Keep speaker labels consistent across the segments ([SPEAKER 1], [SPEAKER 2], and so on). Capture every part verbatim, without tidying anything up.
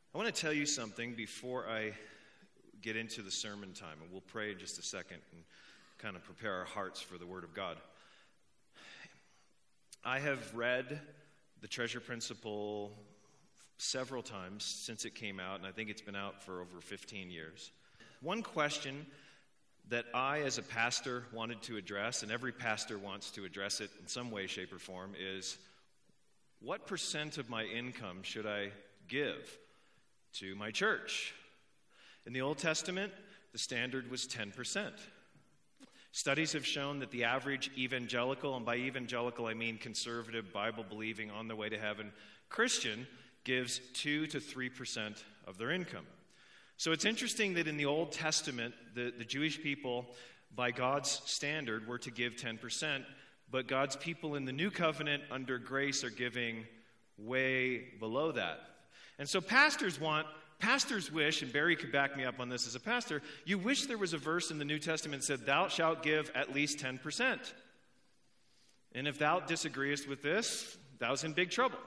[SPEAKER 1] I want to tell you something before I get into the sermon time, and we'll pray in just a second and kind of prepare our hearts for the Word of God. I have read the Treasure Principle several times since it came out, and I think it's been out for over fifteen years. One question that I, as a pastor, wanted to address, and every pastor wants to address it in some way, shape, or form, is what percent of my income should I give to my church? In the Old Testament, the standard was ten percent. Studies have shown that the average evangelical, and by evangelical I mean conservative, Bible-believing, on the way to heaven Christian, gives two to three percent of their income. So it's interesting that in the Old Testament, the, the Jewish people, by God's standard, were to give ten percent, but God's people in the New Covenant under grace are giving way below that. And so pastors want, pastors wish, and Barry could back me up on this as a pastor, you wish there was a verse in the New Testament that said, thou shalt give at least ten percent. And if thou disagreest with this, thou's in big trouble.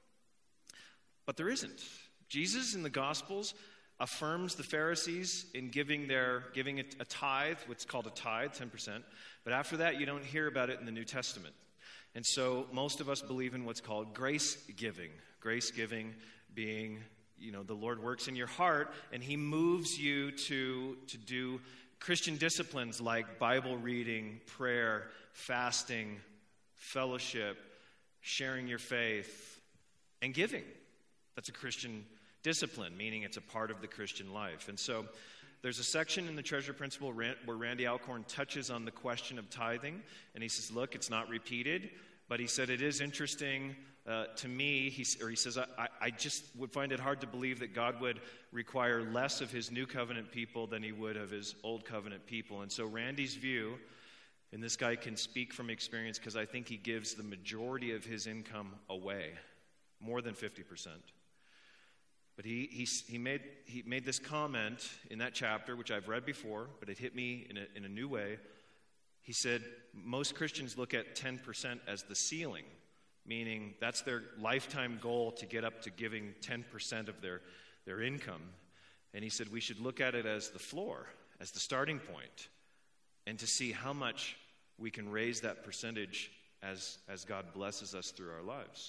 [SPEAKER 1] But there isn't. Jesus in the Gospels affirms the Pharisees in giving their giving a, a tithe, what's called a tithe, ten percent. But after that, you don't hear about it in the New Testament. And so most of us believe in what's called grace giving. Grace giving being, you know, the Lord works in your heart and he moves you to, to do Christian disciplines like Bible reading, prayer, fasting, fellowship, sharing your faith, and giving. That's a Christian discipline, meaning it's a part of the Christian life. And so there's a section in the Treasure Principle where Randy Alcorn touches on the question of tithing, and he says, look, it's not repeated, but he said it is interesting uh, to me, he, or he says, I, I just would find it hard to believe that God would require less of his New Covenant people than he would of his Old Covenant people. And so Randy's view, and this guy can speak from experience because I think he gives the majority of his income away, more than fifty percent. But he, he, he, made, he made this comment in that chapter, which I've read before, but it hit me in a, in a new way. He said, most Christians look at ten percent as the ceiling, meaning that's their lifetime goal to get up to giving ten percent of their, their income. And he said we should look at it as the floor, as the starting point, and to see how much we can raise that percentage as, as God blesses us through our lives.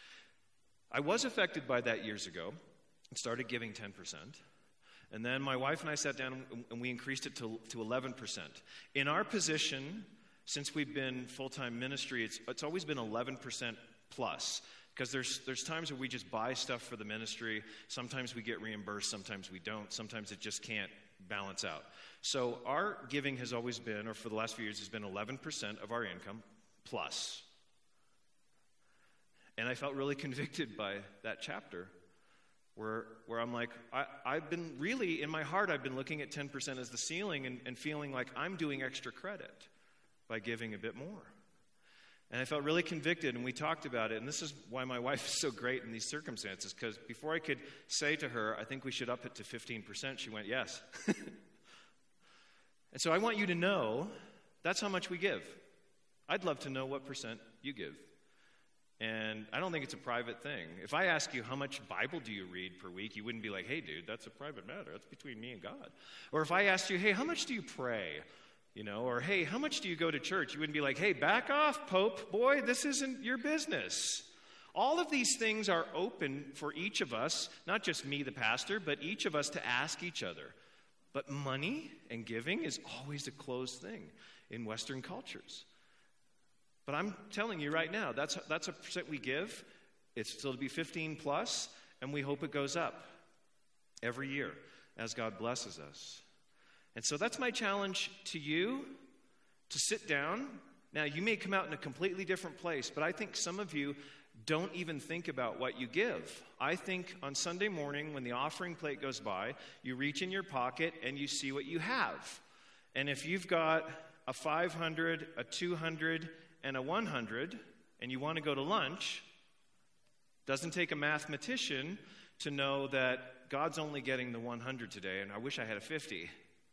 [SPEAKER 1] I was affected by that years ago. Started giving ten percent. And then my wife and I sat down and we increased it to, to eleven percent. In our position, since we've been full-time ministry, it's, it's always been eleven percent plus. Because there's, there's times where we just buy stuff for the ministry. Sometimes we get reimbursed, sometimes we don't. Sometimes it just can't balance out. So our giving has always been, or for the last few years, has been eleven percent of our income plus. And I felt really convicted by that chapter. Where where I'm like, I, I've been really, in my heart, I've been looking at ten percent as the ceiling and, and feeling like I'm doing extra credit by giving a bit more. And I felt really convicted, and we talked about it. And this is why my wife is so great in these circumstances, because before I could say to her, I think we should up it to fifteen percent, she went, yes. And so I want you to know that's how much we give. I'd love to know what percent you give. And I don't think it's a private thing. If I ask you how much Bible do you read per week, you wouldn't be like, hey, dude, that's a private matter. That's between me and God. Or if I asked you, hey, how much do you pray? You know, or hey, how much do you go to church? You wouldn't be like, hey, back off, Pope. Boy, this isn't your business. All of these things are open for each of us, not just me, the pastor, but each of us to ask each other. But money and giving is always a closed thing in Western cultures. But I'm telling you right now, that's that's a percent we give. It's still to be fifteen plus, and we hope it goes up every year as God blesses us. And so that's my challenge to you, to sit down. Now, you may come out in a completely different place, but I think some of you don't even think about what you give. I think on Sunday morning when the offering plate goes by, you reach in your pocket and you see what you have. And if you've got a five hundred, a two hundred, and a one hundred, and you want to go to lunch, doesn't take a mathematician to know that God's only getting the one hundred today, and I wish I had a fifty.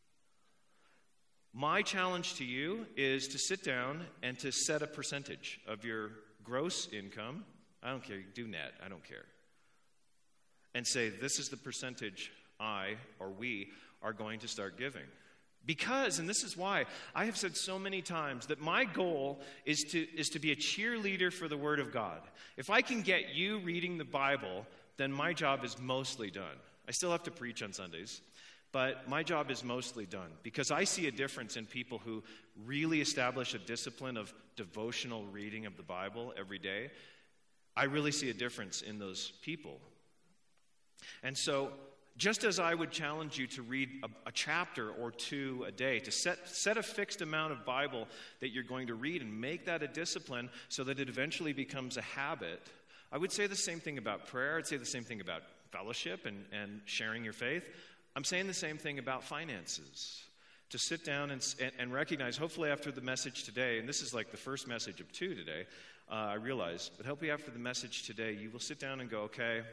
[SPEAKER 1] My challenge to you is to sit down and to set a percentage of your gross income. I don't care, do net, I don't care. and say, this is the percentage I or we are going to start giving. Because, and this is why, I have said so many times that my goal is to, is to be a cheerleader for the Word of God. If I can get you reading the Bible, then my job is mostly done. I still have to preach on Sundays, but my job is mostly done. Because I see a difference in people who really establish a discipline of devotional reading of the Bible every day. I really see a difference in those people. And so, just as I would challenge you to read a, a chapter or two a day, to set, set a fixed amount of Bible that you're going to read and make that a discipline so that it eventually becomes a habit, I would say the same thing about prayer. I'd say the same thing about fellowship and, and sharing your faith. I'm saying the same thing about finances. To sit down and, and, and recognize, hopefully after the message today, and this is like the first message of two today, uh, I realize, but hopefully after the message today, you will sit down and go, okay,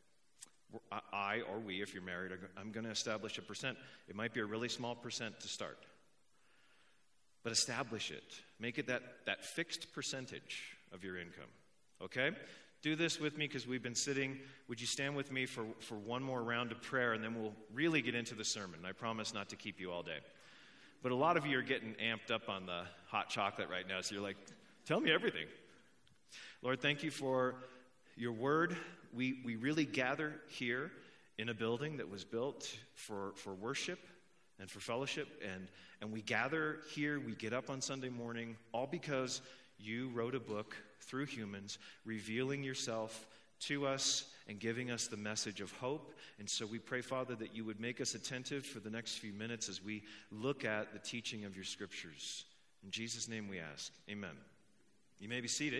[SPEAKER 1] I or we, if you're married, I'm going to establish a percent. It might be a really small percent to start. But establish it. Make it that, that fixed percentage of your income. Okay? Do this with me because we've been sitting. Would you stand with me for, for one more round of prayer, and then we'll really get into the sermon. I promise not to keep you all day. But a lot of you are getting amped up on the hot chocolate right now, so you're like, tell me everything. Lord, thank you for your word. We we really gather here in a building that was built for, for worship and for fellowship. And, and we gather here, we get up on Sunday morning, all because you wrote a book through humans, revealing yourself to us and giving us the message of hope. And so we pray, Father, that you would make us attentive for the next few minutes as we look at the teaching of your scriptures. In Jesus' name we ask. Amen. You may be seated.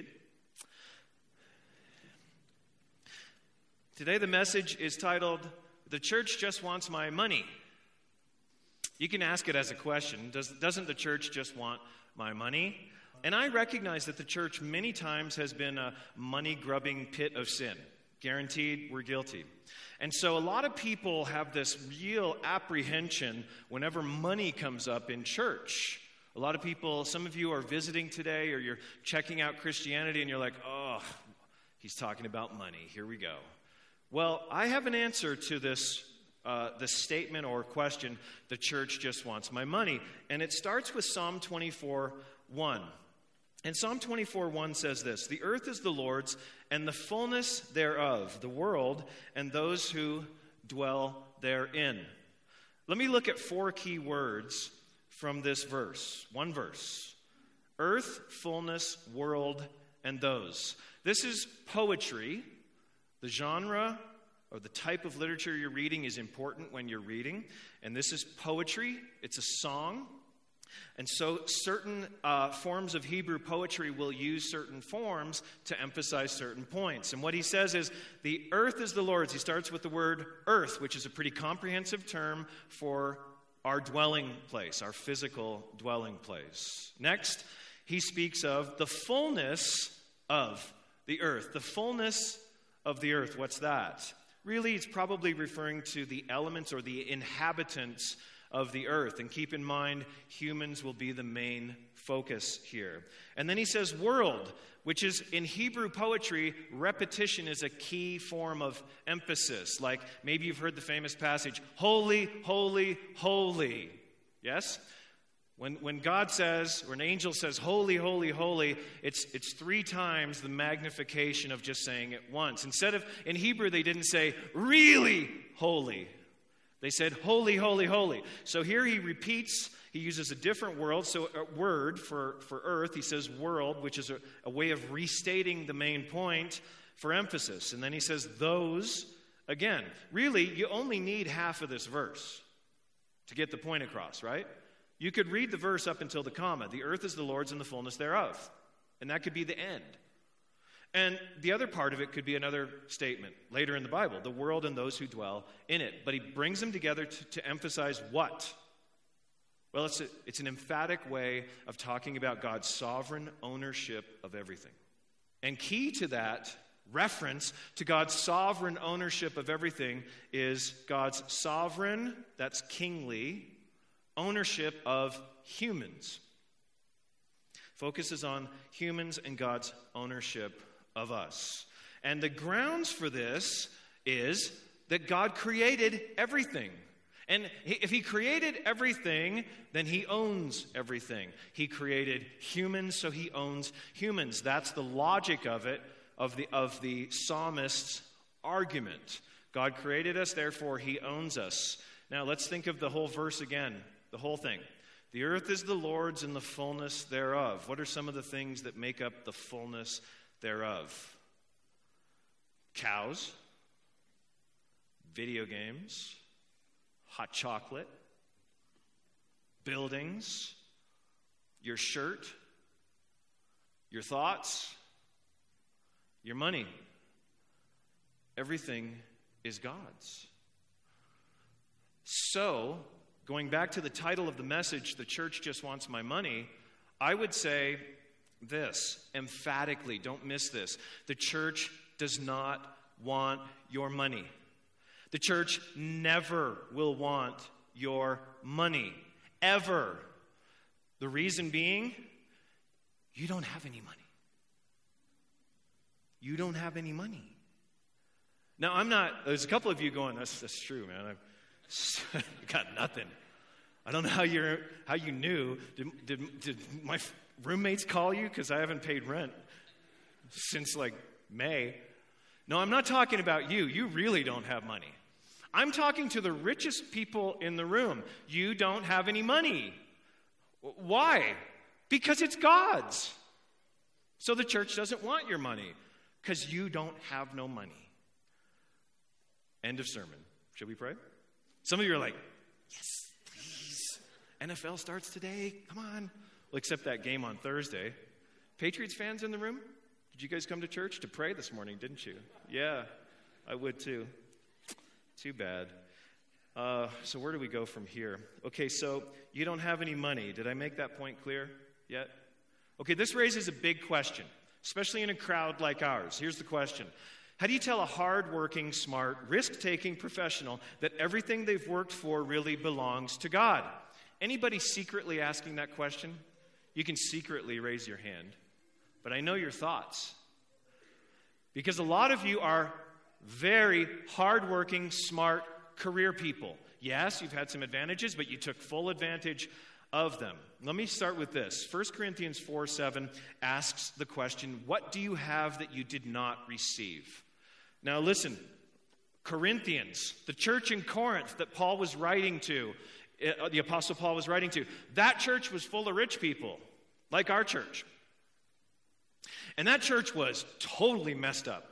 [SPEAKER 1] Today the message is titled, "The Church Just Wants My Money." You can ask it as a question. Does, doesn't the church just want my money? And I recognize that the church many times has been a money-grubbing pit of sin. Guaranteed, we're guilty. And so a lot of people have this real apprehension whenever money comes up in church. A lot of people, some of you are visiting today or you're checking out Christianity and you're like, oh, he's talking about money. Here we go. Well, I have an answer to this uh, this statement or question, the church just wants my money. And it starts with Psalm twenty-four one. And Psalm twenty-four one says this, "The earth is the Lord's and the fullness thereof, the world and those who dwell therein." Let me look at four key words from this verse. One verse. Earth, fullness, world, and those. This is poetry. The genre or the type of literature you're reading is important when you're reading. And this is poetry. It's a song. And so certain uh, forms of Hebrew poetry will use certain forms to emphasize certain points. And what he says is, the earth is the Lord's. He starts with the word earth, which is a pretty comprehensive term for our dwelling place, our physical dwelling place. Next, he speaks of the fullness of the earth. The fullness of the earth. What's that? Really, it's probably referring to the elements or the inhabitants of the earth. And keep in mind, humans will be the main focus here. And then he says world, which is in Hebrew poetry, repetition is a key form of emphasis. Like maybe you've heard the famous passage, holy, holy, holy. Yes? When when God says, or an angel says, holy, holy, holy, it's it's three times the magnification of just saying it once. Instead of, in Hebrew, they didn't say, really holy. They said, holy, holy, holy. So here he repeats, he uses a different world, so a word for, for earth. He says world, which is a, a way of restating the main point for emphasis. And then he says those again. Really, you only need half of this verse to get the point across, right? You could read the verse up until the comma. The earth is the Lord's and the fullness thereof. And that could be the end. And the other part of it could be another statement later in the Bible, the world and those who dwell in it. But he brings them together to, to emphasize what? Well, it's, a, it's an emphatic way of talking about God's sovereign ownership of everything. And key to that reference to God's sovereign ownership of everything is God's sovereign, that's kingly, ownership of humans. Focuses on humans and God's ownership of us. And the grounds for this is that God created everything. And if he created everything, then he owns everything. He created humans, so he owns humans. That's the logic of it, of the, of the psalmist's argument. God created us, therefore he owns us. Now let's think of the whole verse again, the whole thing. The earth is the Lord's and the fullness thereof. What are some of the things that make up the fullness thereof? Cows, video games, hot chocolate, buildings, your shirt, your thoughts, your money. Everything is God's. So, going back to the title of the message, The Church Just Wants My Money, I would say this, emphatically, don't miss this. The church does not want your money. The church never will want your money, ever. The reason being, you don't have any money. You don't have any money. Now, I'm not, there's a couple of you going, that's, that's true, man. I've got nothing. I don't know how, you're, how you knew. Did, did, did my roommates call you? Because I haven't paid rent since like May. No, I'm not talking about you. You really don't have money. I'm talking to the richest people in the room. You don't have any money. Why? Because it's God's. So the church doesn't want your money because you don't have no money. End of sermon. Should we pray? Some of you are like, yes, please. N F L starts today. Come on. Well, except that game on Thursday. Patriots fans in the room? Did you guys come to church to pray this morning, didn't you? Yeah, I would too. Too bad. Uh, so where do we go from here? Okay, so you don't have any money. Did I make that point clear yet? Okay, this raises a big question, especially in a crowd like ours. Here's the question. How do you tell a hard-working, smart, risk-taking professional that everything they've worked for really belongs to God? Anybody secretly asking that question? You can secretly raise your hand. But I know your thoughts. Because a lot of you are very hardworking, smart career people. Yes, you've had some advantages, but you took full advantage of them. Let me start with this. First Corinthians four seven asks the question, what do you have that you did not receive? Now listen, Corinthians, the church in Corinth that Paul was writing to, the Apostle Paul was writing to, that church was full of rich people, like our church. And that church was totally messed up.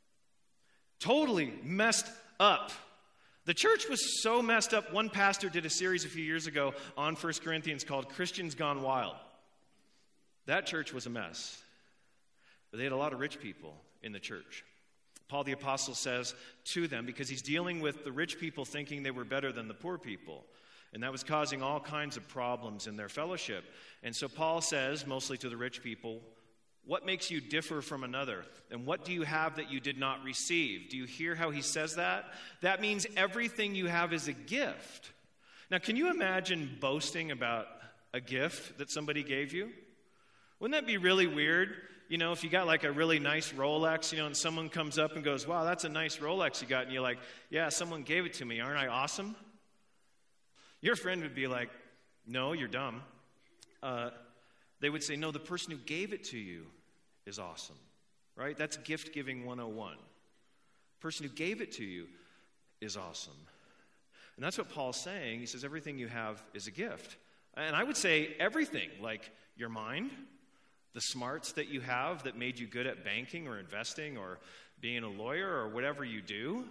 [SPEAKER 1] Totally messed up. The church was so messed up, one pastor did a series a few years ago on First Corinthians called Christians Gone Wild. That church was a mess. But they had a lot of rich people in the church. Paul the Apostle says to them, because he's dealing with the rich people thinking they were better than the poor people. And that was causing all kinds of problems in their fellowship. And so Paul says, mostly to the rich people, what makes you differ from another? And what do you have that you did not receive? Do you hear how he says that? That means everything you have is a gift. Now, can you imagine boasting about a gift that somebody gave you? Wouldn't that be really weird? You know, if you got like a really nice Rolex, you know, and someone comes up and goes, wow, that's a nice Rolex you got. And you're like, yeah, someone gave it to me. Aren't I awesome? Your friend would be like, no, you're dumb. Uh, they would say, no, the person who gave it to you is awesome, right? That's gift-giving one oh one. The person who gave it to you is awesome. And that's what Paul's saying. He says everything you have is a gift. And I would say everything, like your mind, the smarts that you have that made you good at banking or investing or being a lawyer or whatever you do,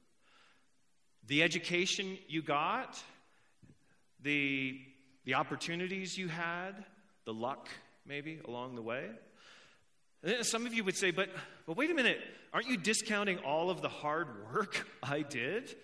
[SPEAKER 1] the education you got, the, the opportunities you had, the luck, maybe, along the way. Some of you would say, but, but wait a minute, aren't you discounting all of the hard work I did?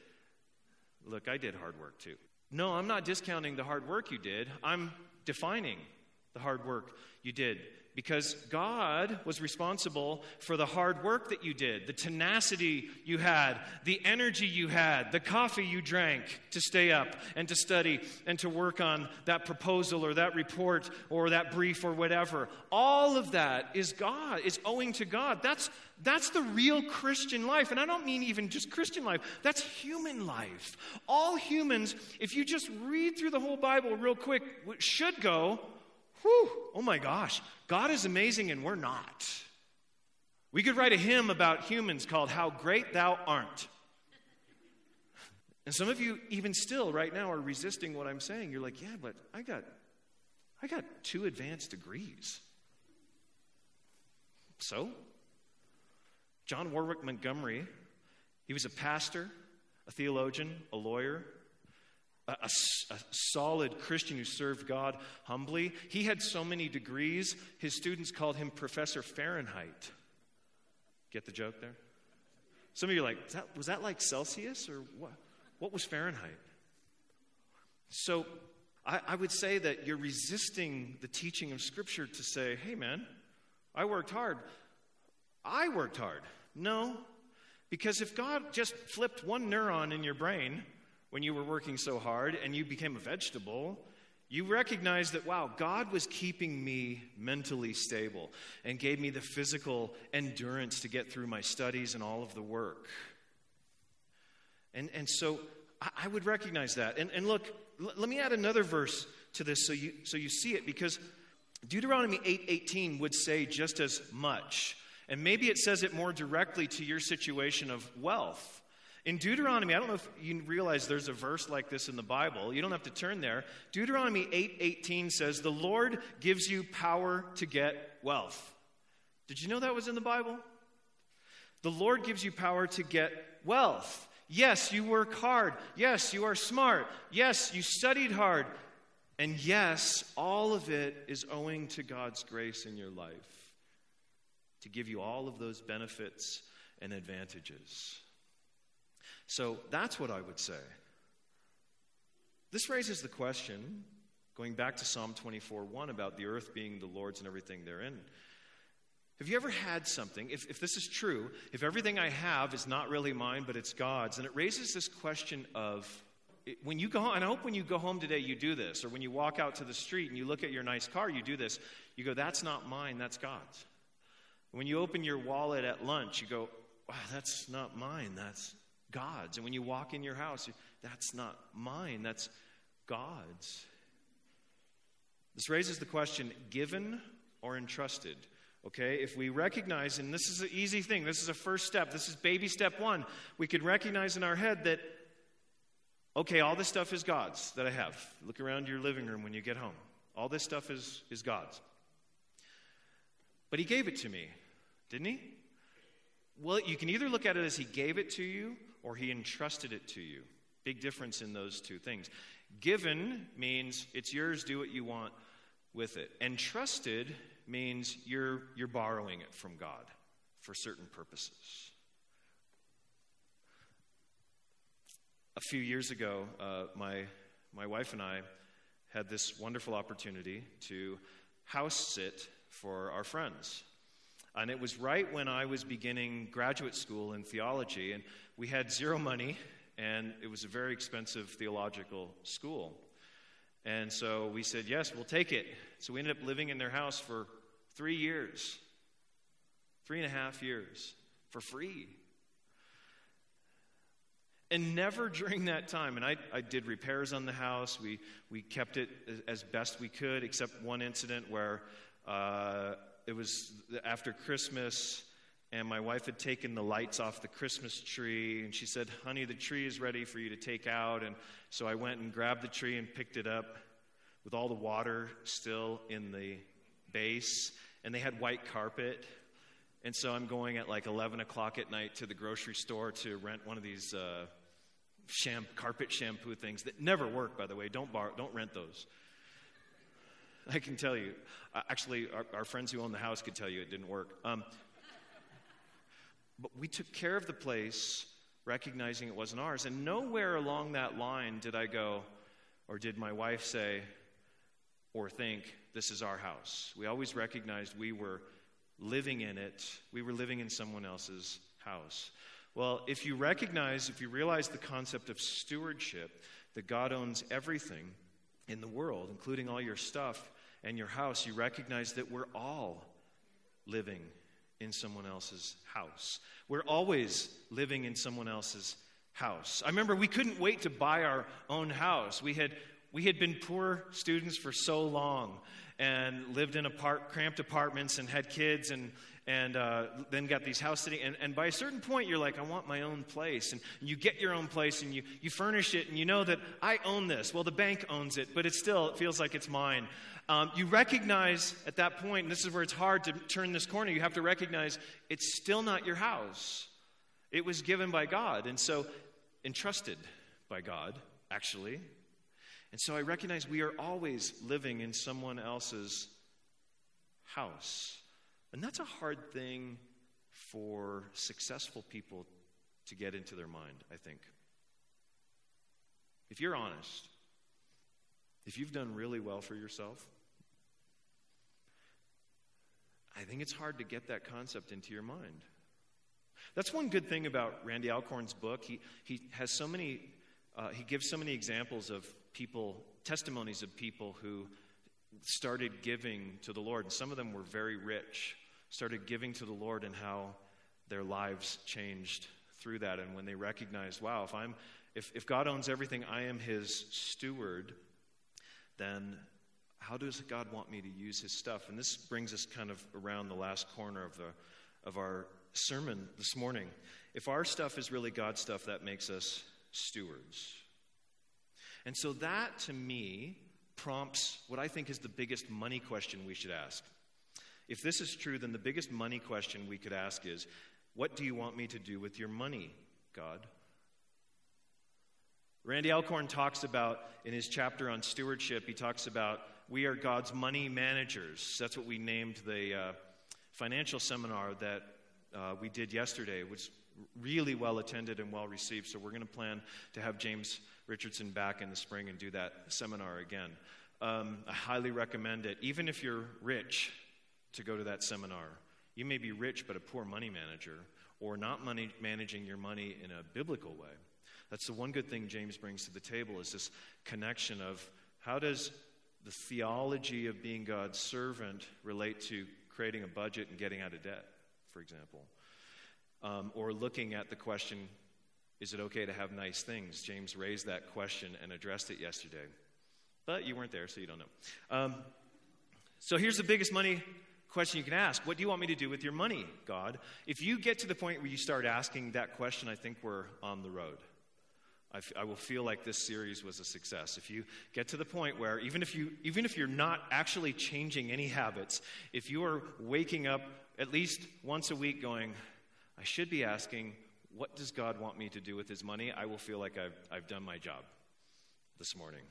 [SPEAKER 1] Look, I did hard work too. No, I'm not discounting the hard work you did. I'm defining the hard work you did. Because God was responsible for the hard work that you did, the tenacity you had, the energy you had, the coffee you drank to stay up and to study and to work on that proposal or that report or that brief or whatever. All of that is God, is owing to God. That's, that's the real Christian life. And I don't mean even just Christian life. That's human life. All humans, if you just read through the whole Bible real quick, should go, whew, oh my gosh, God is amazing and we're not. We could write a hymn about humans called How Great Thou Art. And some of you even still right now are resisting what I'm saying. You're like, yeah, but I got I got two advanced degrees. So, John Warwick Montgomery, he was a pastor, a theologian, a lawyer, A, a, a solid Christian who served God humbly. He had so many degrees, his students called him Professor Fahrenheit. Get the joke there? Some of you are like, was that, was that like Celsius or what? What was Fahrenheit? So I, I would say that you're resisting the teaching of Scripture to say, hey man, I worked hard. I worked hard. No, because if God just flipped one neuron in your brain when you were working so hard and you became a vegetable, you recognize that, wow, God was keeping me mentally stable and gave me the physical endurance to get through my studies and all of the work. And, and so I, I would recognize that. And, and look, l- let me add another verse to this so you, so you see it, because Deuteronomy eight eighteen would say just as much. And maybe it says it more directly to your situation of wealth. In Deuteronomy, I don't know if you realize there's a verse like this in the Bible. You don't have to turn there. Deuteronomy eight eighteen says, the Lord gives you power to get wealth. Did you know that was in the Bible? The Lord gives you power to get wealth. Yes, you work hard. Yes, you are smart. Yes, you studied hard. And yes, all of it is owing to God's grace in your life to give you all of those benefits and advantages. So that's what I would say. This raises the question, going back to Psalm twenty-four one, about the earth being the Lord's and everything therein. Have you ever had something, if, if this is true, if everything I have is not really mine, but it's God's, and it raises this question of, when you go home, and I hope when you go home today you do this, or when you walk out to the street and you look at your nice car, you do this, you go, that's not mine, that's God's. When you open your wallet at lunch, you go, wow, that's not mine, that's God's. And when you walk in your house, you, that's not mine, that's God's. This raises the question, given or entrusted? Okay, if we recognize, and this is an easy thing, this is a first step, this is baby step one, we could recognize in our head that, okay, all this stuff is God's that I have. Look around your living room when you get home. All this stuff is, is God's. But he gave it to me, didn't he? Well, you can either look at it as he gave it to you or he entrusted it to you. Big difference in those two things. Given means it's yours, do what you want with it. Entrusted means you're you're borrowing it from God for certain purposes. A few years ago, uh, my my wife and I had this wonderful opportunity to house sit for our friends. And it was right when I was beginning graduate school in theology, and we had zero money, and it was a very expensive theological school. And so we said, yes, we'll take it. So we ended up living in their house for three years, three and a half years, for free. And never during that time, and I, I did repairs on the house, we, we kept it as best we could, except one incident where uh, it was after Christmas, and my wife had taken the lights off the Christmas tree, and she said, honey, the tree is ready for you to take out. And so I went and grabbed the tree and picked it up with all the water still in the base, and they had white carpet. And so I'm going at like eleven o'clock at night to the grocery store to rent one of these uh, sham- carpet shampoo things that never work, by the way. Don't borrow, don't rent those. I can tell you. Uh, actually, our, our friends who own the house could tell you it didn't work. Um, but we took care of the place, recognizing it wasn't ours. And nowhere along that line did I go, or did my wife say, or think, this is our house. We always recognized we were living in it. We were living in someone else's house. Well, if you recognize, if you realize the concept of stewardship, that God owns everything in the world, including all your stuff and your house, you recognize that we're all living in someone else's house. We're always living in someone else's house. I remember we couldn't wait to buy our own house. We had we had been poor students for so long and lived in apart, cramped apartments and had kids and and uh, then got these house sitting. And, and by a certain point, you're like, I want my own place. And you get your own place and you, you furnish it and you know that I own this. Well, the bank owns it, but it still it feels like it's mine. Um, you recognize at that point, and this is where it's hard to turn this corner, you have to recognize it's still not your house. It was given by God, and so entrusted by God, actually. And so I recognize we are always living in someone else's house. And that's a hard thing for successful people to get into their mind, I think. If you're honest, if you've done really well for yourself, I think it's hard to get that concept into your mind. That's one good thing about Randy Alcorn's book. He he has so many, uh, he gives so many examples of people, testimonies of people who started giving to the Lord. And some of them were very rich, started giving to the Lord, and how their lives changed through that. And when they recognized, wow, if I'm if, if God owns everything, I am his steward, then how does God want me to use his stuff? And this brings us kind of around the last corner of the of our sermon this morning. If our stuff is really God's stuff, that makes us stewards. And so that, to me, prompts what I think is the biggest money question we should ask. If this is true, then the biggest money question we could ask is, what do you want me to do with your money, God? Randy Alcorn talks about, in his chapter on stewardship, he talks about we are God's money managers. That's what we named the uh, financial seminar that uh, we did yesterday. It was really well attended and well received, so we're going to plan to have James Richardson back in the spring and do that seminar again. Um, I highly recommend it, even if you're rich, to go to that seminar. You may be rich but a poor money manager, or not money managing your money in a biblical way. That's the one good thing James brings to the table, is this connection of how does the theology of being God's servant relate to creating a budget and getting out of debt, for example. Um, or looking at the question, is it okay to have nice things? James raised that question and addressed it yesterday. But you weren't there, so you don't know. Um, so here's the biggest money question you can ask. What do you want me to do with your money, God? If you get to the point where you start asking that question, I think we're on the road. I, f- I will feel like this series was a success. If you get to the point where, even if, you, even if you're not actually changing any habits, if you are waking up at least once a week going, I should be asking, what does God want me to do with his money? I will feel like I've, I've done my job this morning.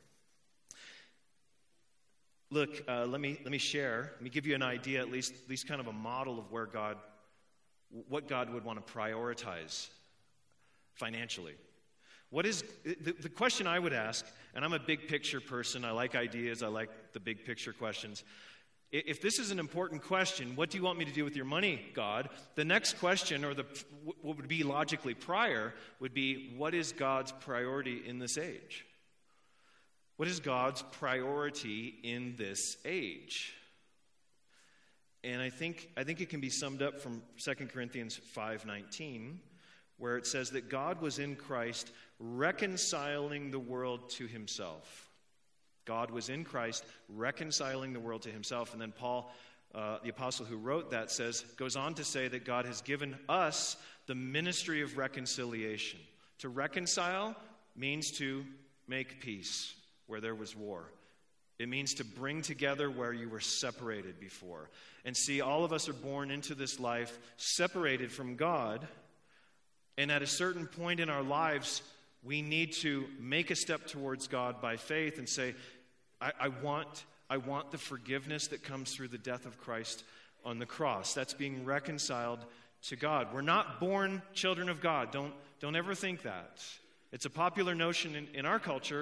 [SPEAKER 1] Look, uh, let me let me share. Let me give you an idea, at least, at least kind of a model of where God, what God would want to prioritize financially. What is the, the question I would ask? And I'm a big picture person. I like ideas. I like the big picture questions. If this is an important question, what do you want me to do with your money, God? The next question, or the what would be logically prior, would be, what is God's priority in this age? What is God's priority in this age? And I think I think it can be summed up from Second Corinthians five nineteen, where it says that God was in Christ reconciling the world to himself. God was in Christ reconciling the world to himself. And then Paul, uh, the apostle who wrote that, says, goes on to say that God has given us the ministry of reconciliation. To reconcile means to make peace where there was war. It means to bring together where you were separated before. And see, all of us are born into this life separated from God. And at a certain point in our lives, we need to make a step towards God by faith and say, I, I want I want the forgiveness that comes through the death of Christ on the cross. That's being reconciled to God. We're not born children of God. Don't, don't ever think that. It's a popular notion in, in our culture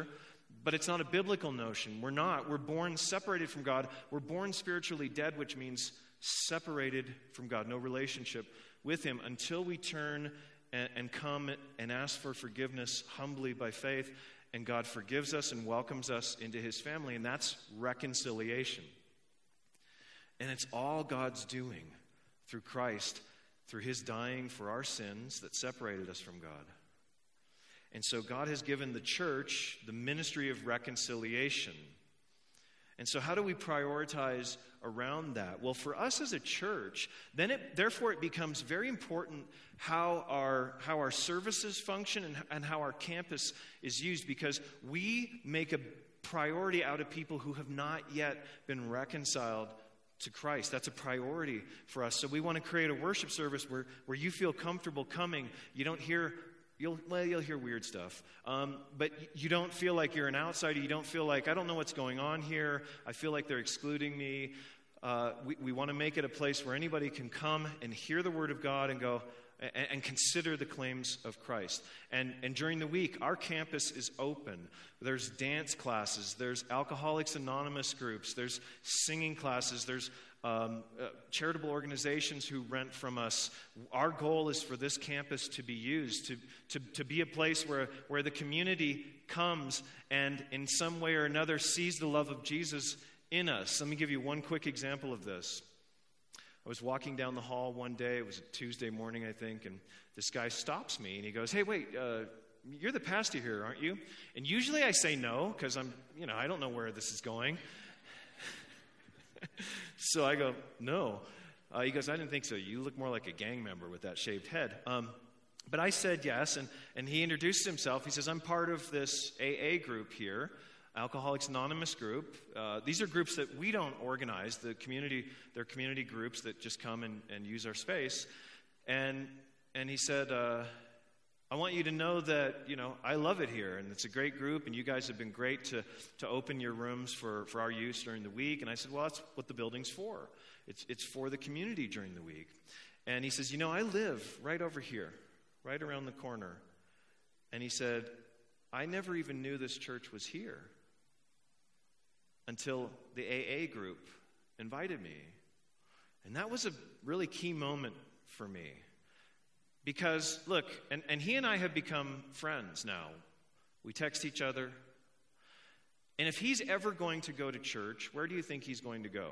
[SPEAKER 1] but it's not a biblical notion. We're not. We're born separated from God. We're born spiritually dead, which means separated from God, no relationship with him until we turn and, and come and ask for forgiveness humbly by faith, and God forgives us and welcomes us into his family, and that's reconciliation. And it's all God's doing through Christ, through his dying for our sins that separated us from God. And so God has given the church the ministry of reconciliation. And so how do we prioritize around that? Well, for us as a church, then it, therefore it becomes very important how our, how our services function and, and how our campus is used, because we make a priority out of people who have not yet been reconciled to Christ. That's a priority for us. So we want to create a worship service where, where you feel comfortable coming. You don't hear You'll, well, you'll hear weird stuff, um, but you don't feel like you're an outsider. You don't feel like, I don't know what's going on here. I feel like they're excluding me. Uh, we we want to make it a place where anybody can come and hear the word of God and go and, and consider the claims of Christ. And, and during the week, our campus is open. There's dance classes. There's Alcoholics Anonymous groups. There's singing classes. There's Um, uh, charitable organizations who rent from us. Our goal is for this campus to be used, to, to, to be a place where, where the community comes and in some way or another sees the love of Jesus in us. Let me give you one quick example of this. I was walking down the hall one day. It was a Tuesday morning, I think, and this guy stops me and he goes, "Hey, wait, uh, you're the pastor here, aren't you?" And usually I say no because I'm, you know, I don't know where this is going. So I go, "No." Uh, he goes, "I didn't think so. You look more like a gang member with that shaved head." Um, but I said yes, and, and he introduced himself. He says, "I'm part of this A A group here, Alcoholics Anonymous group. Uh, these are groups that we don't organize. The community, they're community groups that just come and, and use our space." And and he said, uh, "I want you to know that, you know, I love it here, and it's a great group, and you guys have been great to, to open your rooms for, for our use during the week." And I said, "Well, that's what the building's for. It's, it's for the community during the week." And he says, "You know, I live right over here, right around the corner." And he said, "I never even knew this church was here until the A A group invited me." And that was a really key moment for me. Because, look, and, and he and I have become friends now. We text each other. And if he's ever going to go to church, where do you think he's going to go?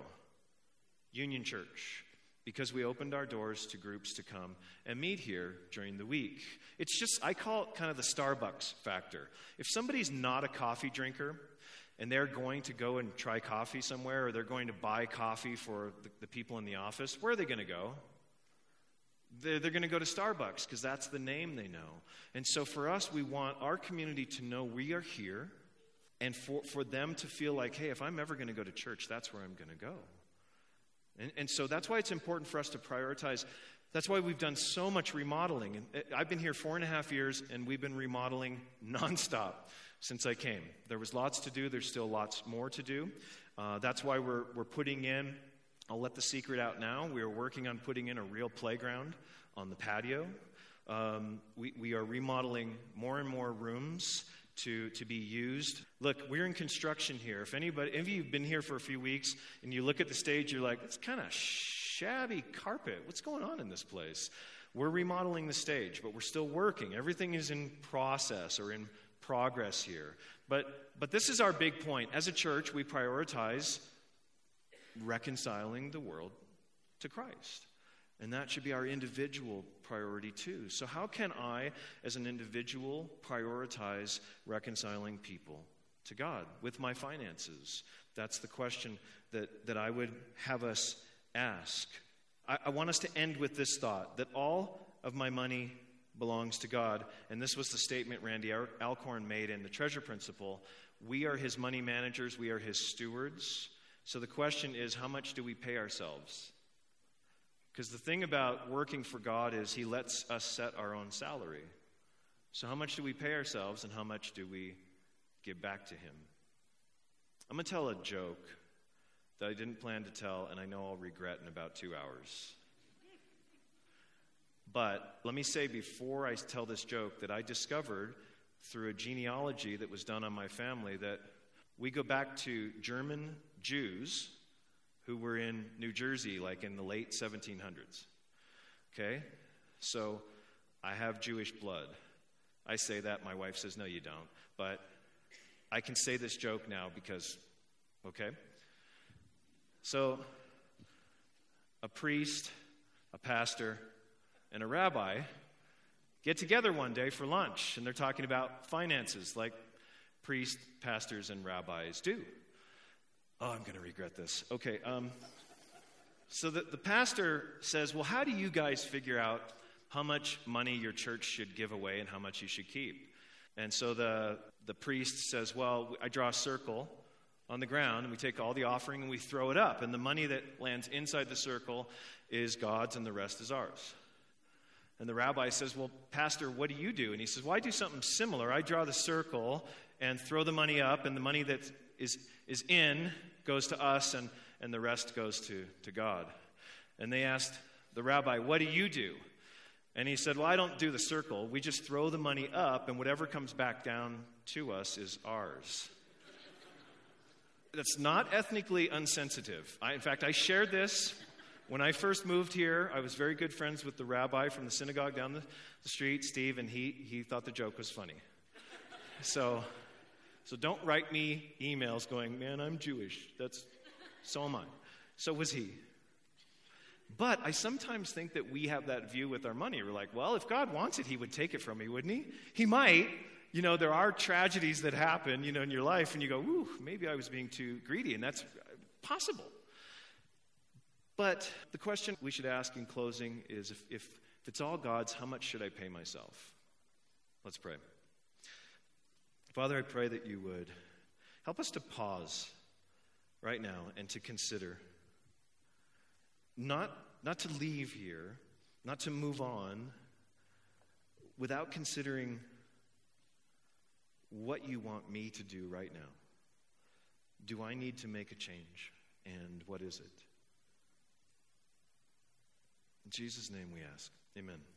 [SPEAKER 1] Union Church. Because we opened our doors to groups to come and meet here during the week. It's just, I call it kind of the Starbucks factor. If somebody's not a coffee drinker, and they're going to go and try coffee somewhere, or they're going to buy coffee for the, the people in the office, where are they going to go? They're, they're going to go to Starbucks because that's the name they know. And so for us, we want our community to know we are here, and for, for them to feel like, hey, if I'm ever going to go to church, that's where I'm going to go. And, and so that's why it's important for us to prioritize. That's why we've done so much remodeling. And I've been here four and a half years, and we've been remodeling nonstop since I came. There was lots to do. There's still lots more to do. Uh, that's why we're we're putting in, I'll let the secret out now, we are working on putting in a real playground on the patio. Um, we, we are remodeling more and more rooms to, to be used. Look, we're in construction here. If anybody, if you've been here for a few weeks and you look at the stage, you're like, it's kind of shabby carpet. What's going on in this place? We're remodeling the stage, but we're still working. Everything is in process or in progress here. But but this is our big point. As a church, we prioritize reconciling the world to Christ. And that should be our individual priority too. So how can I, as an individual, prioritize reconciling people to God with my finances? That's the question that, that I would have us ask. I, I want us to end with this thought, that all of my money belongs to God. And this was the statement Randy Alcorn made in the Treasure Principle. We are his money managers. We are his stewards. So the question is, how much do we pay ourselves? Because the thing about working for God is he lets us set our own salary. So how much do we pay ourselves, and how much do we give back to him? I'm going to tell a joke that I didn't plan to tell, and I know I'll regret in about two hours. But let me say before I tell this joke that I discovered through a genealogy that was done on my family that we go back to German Jews who were in New Jersey like in the late seventeen hundreds. Okay? So I have Jewish blood. I say that, my wife says, no, you don't. But I can say this joke now because, okay? So a priest, a pastor, and a rabbi get together one day for lunch, and they're talking about finances like priests, pastors, and rabbis do. Oh, I'm going to regret this. Okay, um, so the, the pastor says, well, how do you guys figure out how much money your church should give away and how much you should keep? And so the, the priest says, well, I draw a circle on the ground, and we take all the offering and we throw it up, and the money that lands inside the circle is God's and the rest is ours. And the rabbi says, well, Pastor, what do you do? And he says, well, I do something similar. I draw the circle and throw the money up, and the money that is is in goes to us, and, and the rest goes to, to God. And they asked the rabbi, what do you do? And he said, well, I don't do the circle. We just throw the money up, and whatever comes back down to us is ours. That's not ethnically unsensitive. I, in fact, I shared this when I first moved here. I was very good friends with the rabbi from the synagogue down the, the street, Steve, and he, he thought the joke was funny. So... So don't write me emails going, man, I'm Jewish. That's, so am I. So was he. But I sometimes think that we have that view with our money. We're like, well, if God wants it, he would take it from me, wouldn't he? He might. You know, there are tragedies that happen, you know, in your life, and you go, ooh, maybe I was being too greedy, and that's possible. But the question we should ask in closing is, if, if, if it's all God's, how much should I pay myself? Let's pray. Father, I pray that you would help us to pause right now and to consider, not, not to leave here, not to move on, without considering what you want me to do right now. Do I need to make a change? And what is it? In Jesus' name we ask. Amen.